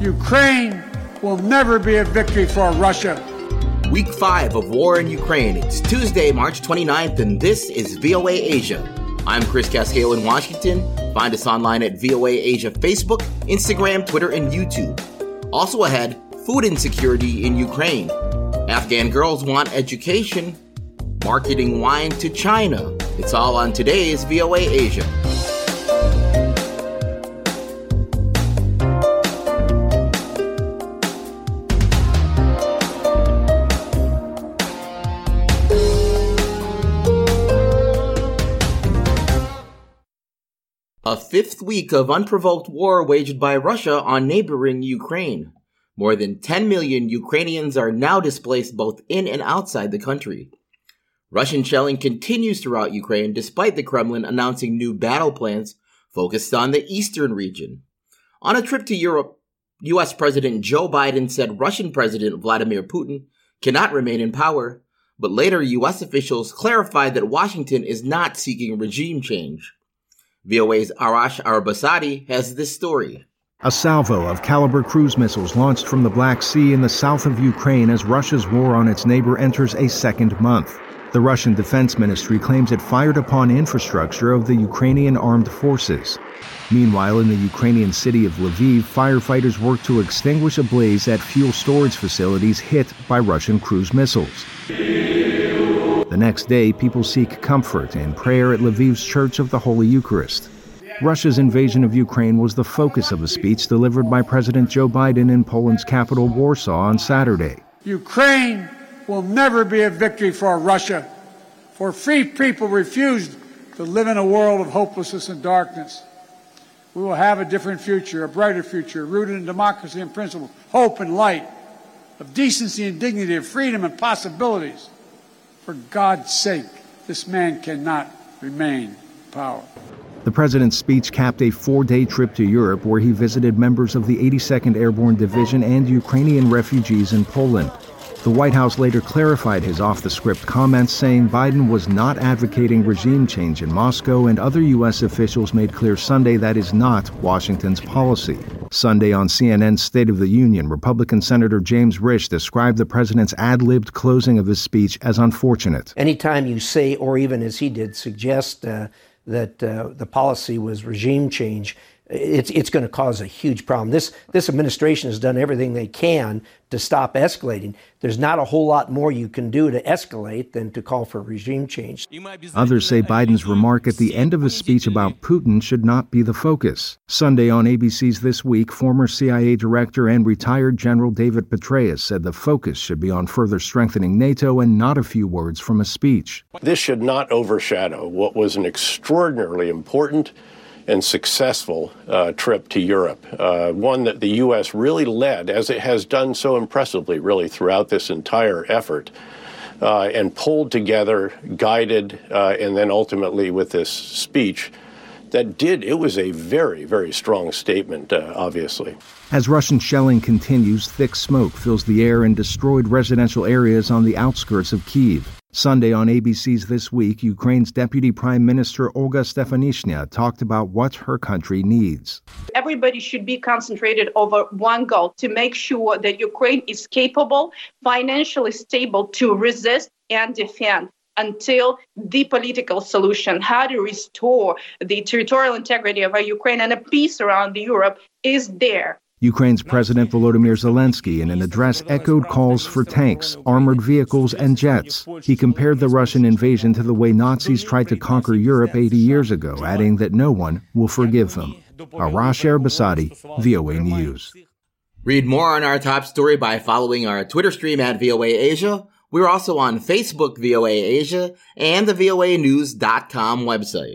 Ukraine will never be a victory for Russia. Week 5 of War in Ukraine. It's Tuesday, March 29th, and this is VOA Asia. I'm Chris Casquejo in Washington. Find us online at VOA Asia Facebook, Instagram, Twitter, and YouTube. Also ahead, food insecurity in Ukraine. Afghan girls want education. Marketing wine to China. It's all on today's VOA Asia. A fifth week of unprovoked war waged by Russia on neighboring Ukraine. More than 10 million Ukrainians are now displaced both in and outside the country. Russian shelling continues throughout Ukraine despite the Kremlin announcing new battle plans focused on the eastern region. On a trip to Europe, U.S. President Joe Biden said Russian President Vladimir Putin cannot remain in power, but later U.S. officials clarified that Washington is not seeking regime change. VOA's Arash Arabasadi has this story. A salvo of Caliber cruise missiles launched from the Black Sea in the south of Ukraine as Russia's war on its neighbor enters a second month. The Russian Defense Ministry claims it fired upon infrastructure of the Ukrainian armed forces. Meanwhile, in the Ukrainian city of Lviv, firefighters work to extinguish a blaze at fuel storage facilities hit by Russian cruise missiles. The next day, people seek comfort in prayer at Lviv's Church of the Holy Eucharist. Russia's invasion of Ukraine was the focus of a speech delivered by President Joe Biden in Poland's capital, Warsaw, on Saturday. Ukraine will never be a victory for Russia, for free people refused to live in a world of hopelessness and darkness. We will have a different future, a brighter future, rooted in democracy and principle, hope and light, of decency and dignity, of freedom and possibilities. For God's sake, this man cannot remain in power. The president's speech capped a 4-day trip to Europe where he visited members of the 82nd Airborne Division and Ukrainian refugees in Poland. The White House later clarified his off-the-script comments, saying Biden was not advocating regime change in Moscow, and other U.S. officials made clear Sunday that is not Washington's policy. Sunday on CNN's State of the Union, Republican Senator James Risch described the president's ad-libbed closing of his speech as unfortunate. Anytime you say, or even as he did, suggest that the policy was regime change, it's going to cause a huge problem. This administration has done everything they can to stop escalating. There's not a whole lot more you can do to escalate than to call for regime change. Others say Biden's remark at the end of his speech about Putin should not be the focus. Sunday on ABC's This Week, former CIA director and retired General David Petraeus said the focus should be on further strengthening NATO and not a few words from a speech. This should not overshadow what was an extraordinarily important and successful trip to Europe, one that the U.S. really led, as it has done so impressively, really, throughout this entire effort, and pulled together, guided, and then ultimately with this speech it was a very, very strong statement, obviously. As Russian shelling continues, thick smoke fills the air in destroyed residential areas on the outskirts of Kyiv. Sunday on ABC's This Week, Ukraine's Deputy Prime Minister Olga Stefanishina talked about what her country needs. Everybody should be concentrated over one goal, to make sure that Ukraine is capable, financially stable to resist and defend until the political solution, how to restore the territorial integrity of Ukraine and a peace around Europe, is there. Ukraine's President Volodymyr Zelensky, in an address, echoed calls for tanks, armored vehicles, and jets. He compared the Russian invasion to the way Nazis tried to conquer Europe 80 years ago, adding that no one will forgive them. Arash Arabasadi, VOA News. Read more on our top story by following our Twitter stream at VOA Asia. We're also on Facebook, VOA Asia, and the voanews.com website.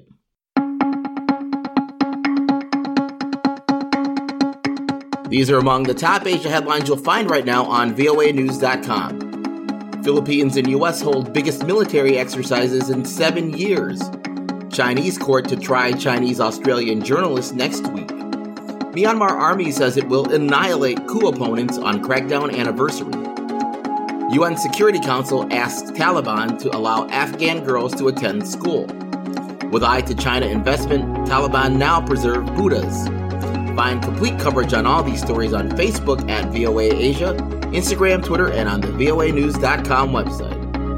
These are among the top Asia headlines you'll find right now on voanews.com. Philippines and U.S. hold biggest military exercises in 7 years. Chinese court to try Chinese-Australian journalists next week. Myanmar army says it will annihilate coup opponents on crackdown anniversary. UN Security Council asks Taliban to allow Afghan girls to attend school. With eye to China investment, Taliban now preserve Buddhas. Find complete coverage on all these stories on Facebook at VOA Asia, Instagram, Twitter, and on the voanews.com website.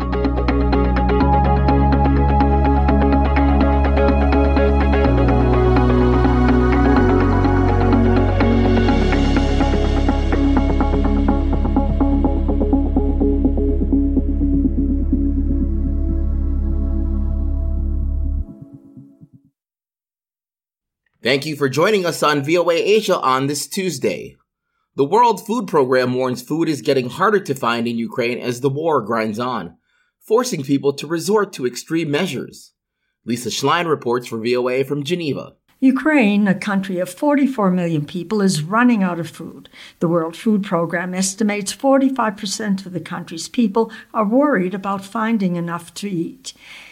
Thank you for joining us on VOA Asia on this Tuesday. The World Food Program warns food is getting harder to find in Ukraine as the war grinds on, forcing people to resort to extreme measures. Lisa Schlein reports for VOA from Geneva. Ukraine, a country of 44 million people, is running out of food. The World Food Program estimates 45% of the country's people are worried about finding enough to eat.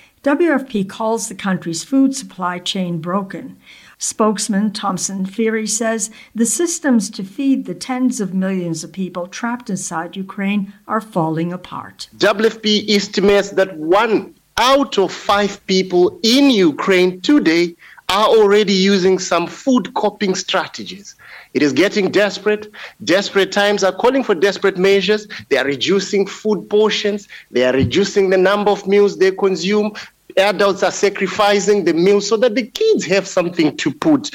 WFP calls the country's food supply chain broken. Spokesman Thompson Feary says the systems to feed the tens of millions of people trapped inside Ukraine are falling apart. WFP estimates that 1 out of 5 people in Ukraine today are already using some food coping strategies. It is getting desperate. Desperate times are calling for desperate measures. They are reducing food portions. They are reducing the number of meals they consume. Adults are sacrificing the meals so that the kids have something to put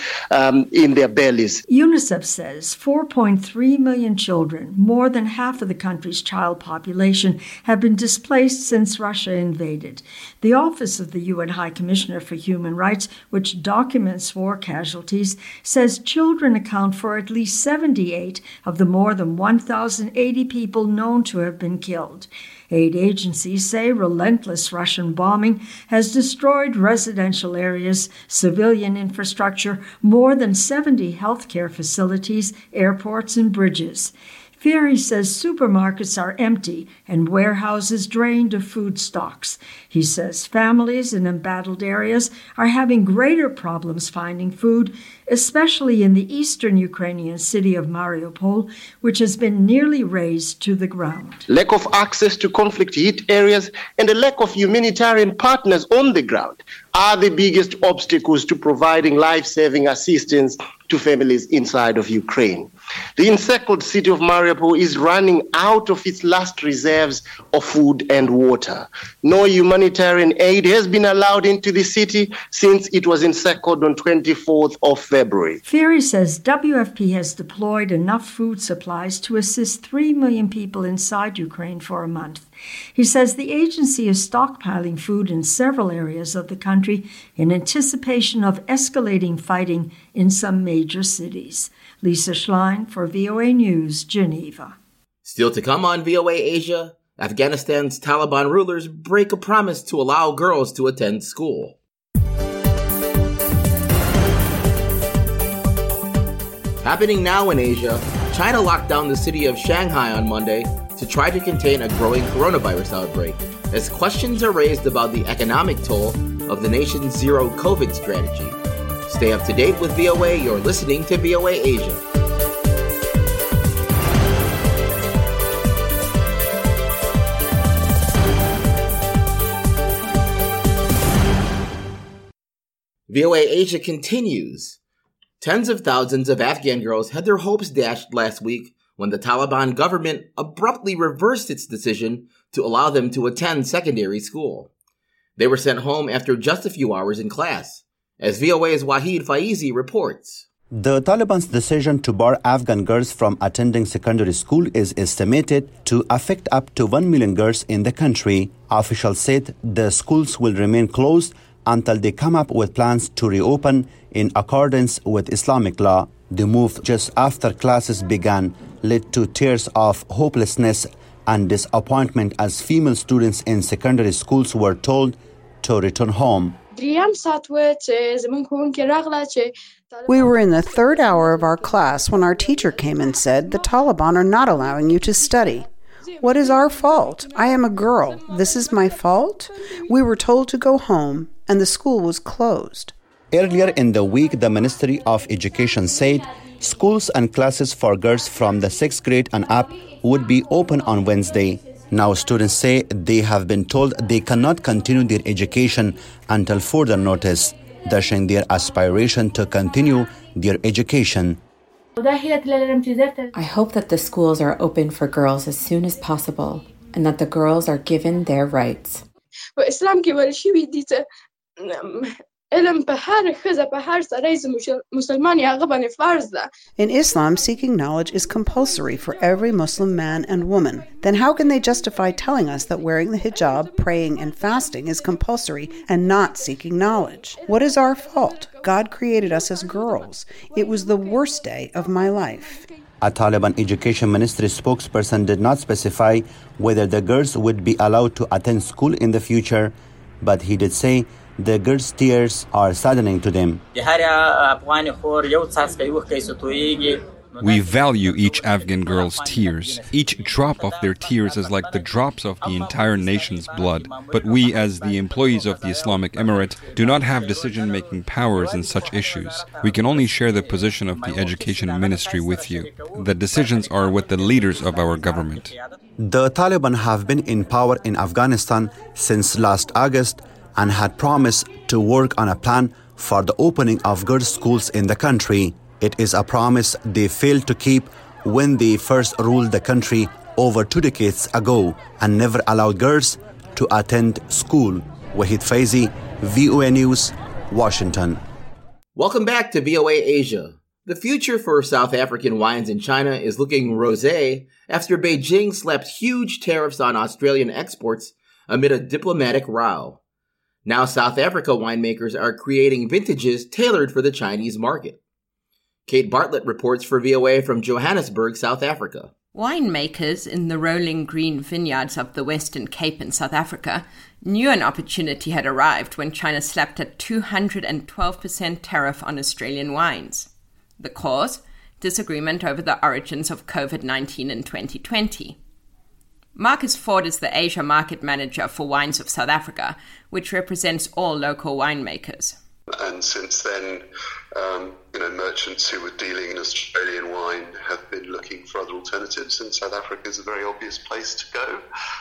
in their bellies. UNICEF says 4.3 million children, more than half of the country's child population, have been displaced since Russia invaded. The Office of the UN High Commissioner for Human Rights, which documents war casualties, says children account for at least 78 of the more than 1,080 people known to have been killed. Aid agencies say relentless Russian bombing has destroyed residential areas, civilian infrastructure, more than 70 healthcare facilities, airports, and bridges. Feary says supermarkets are empty and warehouses drained of food stocks. He says families in embattled areas are having greater problems finding food, especially in the eastern Ukrainian city of Mariupol, which has been nearly razed to the ground. Lack of access to conflict-hit areas and a lack of humanitarian partners on the ground are the biggest obstacles to providing life-saving assistance to families inside of Ukraine. The encircled city of Mariupol is running out of its last reserves of food and water. No humanitarian aid has been allowed into the city since it was encircled on 24th of February. Feary says WFP has deployed enough food supplies to assist 3 million people inside Ukraine for a month. He says the agency is stockpiling food in several areas of the country in anticipation of escalating fighting in some major cities. Lisa Schlein for VOA News, Geneva. Still to come on VOA Asia, Afghanistan's Taliban rulers break a promise to allow girls to attend school. Happening now in Asia, China locked down the city of Shanghai on Monday to try to contain a growing coronavirus outbreak, as questions are raised about the economic toll of the nation's zero COVID strategy. Stay up to date with VOA. You're listening to VOA Asia. VOA Asia continues. Tens of thousands of Afghan girls had their hopes dashed last week when the Taliban government abruptly reversed its decision to allow them to attend secondary school. They were sent home after just a few hours in class, as VOA's Wahid Faizi reports. The Taliban's decision to bar Afghan girls from attending secondary school is estimated to affect up to 1 million girls in the country. Officials said the schools will remain closed until they come up with plans to reopen in accordance with Islamic law. The move just after classes began led to tears of hopelessness and disappointment as female students in secondary schools were told to return home. We were in the third hour of our class when our teacher came and said, "The Taliban are not allowing you to study." What is our fault? I am a girl. This is my fault? We were told to go home, and the school was closed. Earlier in the week, the Ministry of Education said schools and classes for girls from the 6th grade and up would be open on Wednesday. Now students say they have been told they cannot continue their education until further notice. dashing their aspiration to continue their education. I hope that the schools are open for girls as soon as possible and that the girls are given their rights. In Islam, seeking knowledge is compulsory for every Muslim man and woman. Then how can they justify telling us that wearing the hijab, praying, and fasting is compulsory and not seeking knowledge? What is our fault? God created us as girls. It was the worst day of my life. A Taliban Education Ministry spokesperson did not specify whether the girls would be allowed to attend school in the future, but he did say the girls' tears are saddening to them. We value each Afghan girl's tears. Each drop of their tears is like the drops of the entire nation's blood. But we, as the employees of the Islamic Emirate, do not have decision-making powers in such issues. We can only share the position of the Education Ministry with you. The decisions are with the leaders of our government. The Taliban have been in power in Afghanistan since last August and had promised to work on a plan for the opening of girls' schools in the country. It is a promise they failed to keep when they first ruled the country over 2 decades ago and never allowed girls to attend school. Wahid Faizi, VOA News, Washington. Welcome back to VOA Asia. The future for South African wines in China is looking rosé after Beijing slapped huge tariffs on Australian exports amid a diplomatic row. Now South Africa winemakers are creating vintages tailored for the Chinese market. Kate Bartlett reports for VOA from Johannesburg, South Africa. Winemakers in the rolling green vineyards of the Western Cape in South Africa knew an opportunity had arrived when China slapped a 212% tariff on Australian wines. The cause? Disagreement over the origins of COVID-19 in 2020. Marcus Ford is the Asia Market Manager for Wines of South Africa, which represents all local winemakers. And since then, merchants who were dealing in Australian wine have been looking for other alternatives, and South Africa is a very obvious place to go.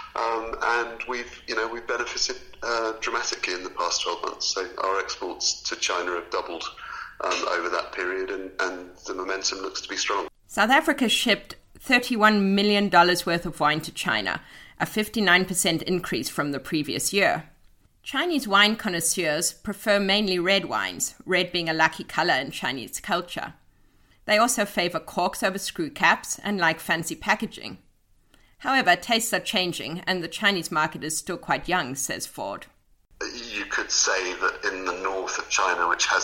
And we've benefited dramatically in the past 12 months. So our exports to China have doubled over that period, and the momentum looks to be strong. South Africa shipped $31 million worth of wine to China, a 59% increase from the previous year. Chinese wine connoisseurs prefer mainly red wines, red being a lucky color in Chinese culture. They also favor corks over screw caps and like fancy packaging. However, tastes are changing and the Chinese market is still quite young, says Ford. You could say that in the north of China, which has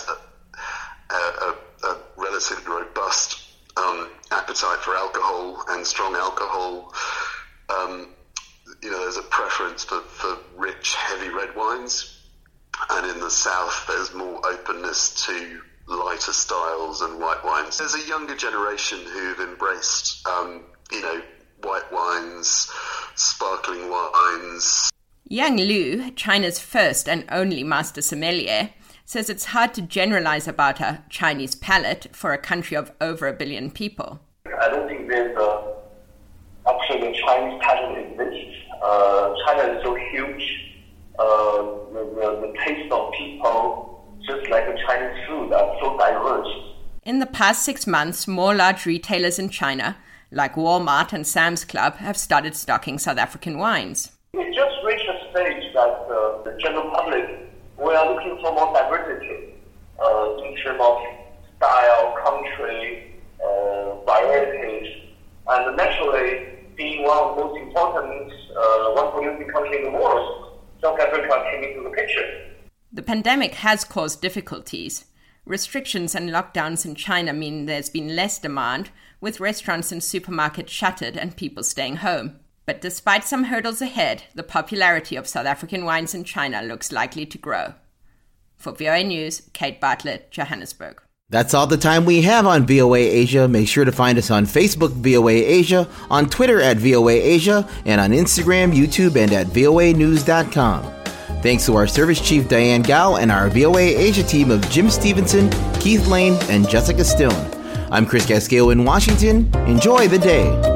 a relatively robust appetite for alcohol and strong alcohol, there's a preference for rich, heavy red wines, and in the south there's more openness to lighter styles and white wines. There's a younger generation who've embraced, white wines, sparkling wines. Yang Liu, China's first and only master sommelier, says it's hard to generalize about a Chinese palate for a country of over 1 billion people. I don't think there's actually a Chinese palate exists. China is so huge. The taste of people, just like the Chinese food, are so diverse. In the past 6 months, more large retailers in China, like Walmart and Sam's Club, have started stocking South African wines. It just reached a stage that the general public, we are looking for more diversity in terms of style, country, varieties, and naturally, being one of the most important wine producing countries in the world, South Africa came into the picture. The pandemic has caused difficulties. Restrictions and lockdowns in China mean there's been less demand, with restaurants and supermarkets shuttered and people staying home. But despite some hurdles ahead, the popularity of South African wines in China looks likely to grow. For VOA News, Kate Bartlett, Johannesburg. That's all the time we have on VOA Asia. Make sure to find us on Facebook, VOA Asia, on Twitter at VOA Asia, and on Instagram, YouTube, and at voanews.com. Thanks to our service chief, Diane Gao, and our VOA Asia team of Jim Stevenson, Keith Lane, and Jessica Stone. I'm Chris Casquejo in Washington. Enjoy the day.